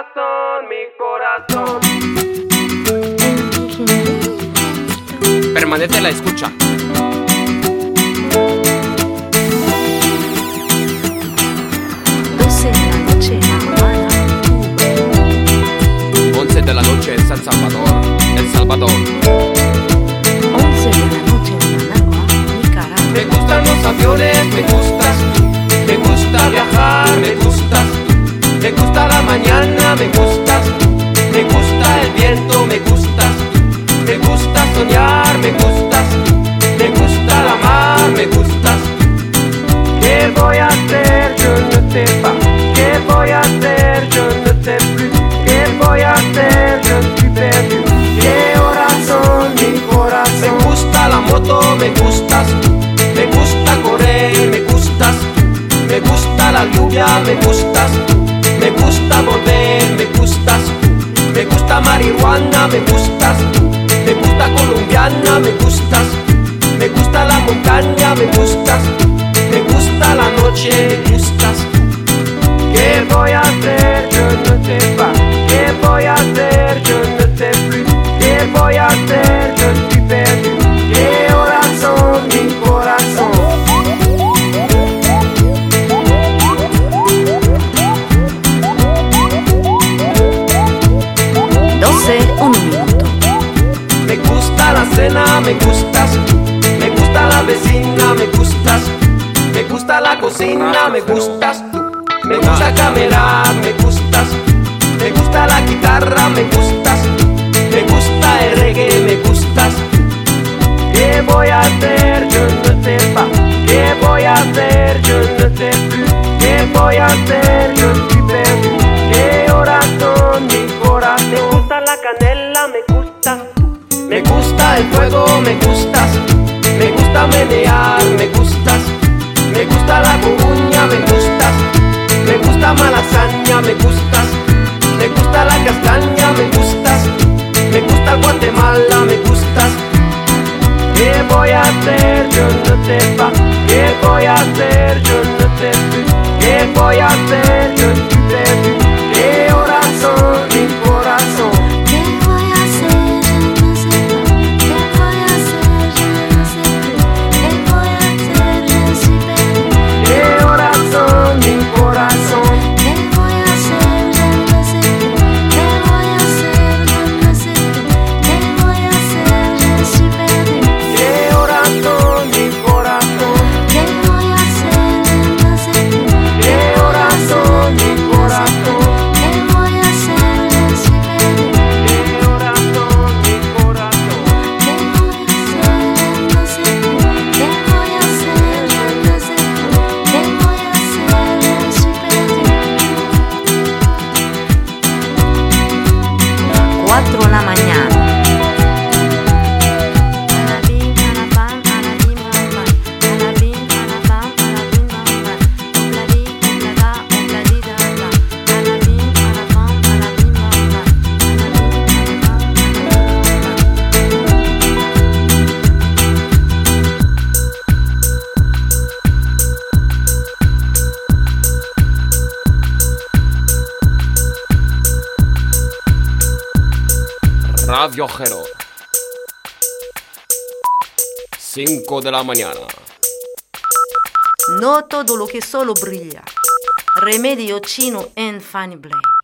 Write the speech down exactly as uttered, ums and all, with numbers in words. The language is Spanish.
corazón, mi corazón. Permanece en la escucha. doce de la noche en La Habana, Cuba. once de la noche en San Salvador, El Salvador. once de la noche en Managua, Nicaragua. Me gustan los aviones, me gustas tú. Me gusta viajar, me gustas tú. Me gusta la mañana, me gustas tú. Me gusta el viento, me gustas tú. Me gusta soñar, me gustas tú. Me gusta la mar, me gustas tú. ¿Qué voy a hacer? Yo no sé pas. ¿Qué voy a hacer? Yo no sé plus. ¿Qué voy a hacer? Yo estoy perdido. ¿Qué horas son, mi Me corazón? gusta la moto, me gustas tú. Me gusta correr, me gustas tú. Me gusta la lluvia, me gustas tú. Me gusta volver, me gustas tú. Me gusta marihuana, me gustas tú. Me gusta colombiana, me gustas tú. Me gusta la montaña, me gustas tú. Me gusta la noche, me gustas tú. ¿Qué voy a hacer? Yo no sé pas. ¿Qué voy a hacer? Yo no sé plus. ¿Qué voy a hacer? Yo estoy perdido. ¿Qué horas son, mi corazón? doce, un minuto. Me gusta la cena, me gustas tú. Me gusta la vecina, me gustas tú. Me gusta la cocina, me gustas tú. Me gusta camelar, me gustas tú. Me gusta la guitarra, me gustas tú. Me gusta el reggae, me gustas tú. ¿Qué voy a hacer? Yo no sé pas. ¿Qué voy a hacer? Yo no sé plus. ¿Qué voy a hacer? Yo estoy perdido. ¿Qué horas son, mi corazón? Me gusta la canela, me gustas tú. Me gusta el fuego, me gustas tú. Me gusta menear, me gustas tú. Me gusta la coruña, me gustas tú. Me gusta malasaña, me gustas tú. Me gusta la castaña, me gustas tú. Me gusta Guatemala, me gustas tú. ¿Qué voy a hacer? Yo no sé pas. ¿Qué voy a hacer? Yo no sé plus. ¿Qué voy a hacer? Yo estoy perdido. ¿Qué horas son, mi corazón? ¿Qué voy a hacer? Yo no sé pas. ¿Qué voy a hacer? Yo no sé plus. ¿Qué voy a hacer? Yo estoy perdido. ¿Qué horas son, mi corazón? ¿Qué voy a hacer? Yo no sé plus. ¿Qué voy a hacer? Yo no sé plus. ¿Qué voy a hacer? Yo estoy perdido. ¿Qué horas son, mi corazón? ¿Qué voy a hacer? Yo no sé plus. ¿Qué horas son, mi corazón? ¿Qué voy a hacer? Yo estoy perdido. ¿Qué horas son, mi corazón? ¿Qué voy a hacer? Yo no sé plus. ¿Qué voy a hacer? Yo no sé plus. ¿Qué voy a hacer? Yo estoy perdido. Cuatro de la mañana. Alabim, alabam, alabim, bam, bam. Alabim, alabam, alabim, bam, bam. Obladi, oblada, obladi, da, da. Alabim, alabam, alabim, bam, bam. Alabim, Radio Jero. cinco de la mañana. No todo lo que solo brilla. Remedio chino en Fanny Blake.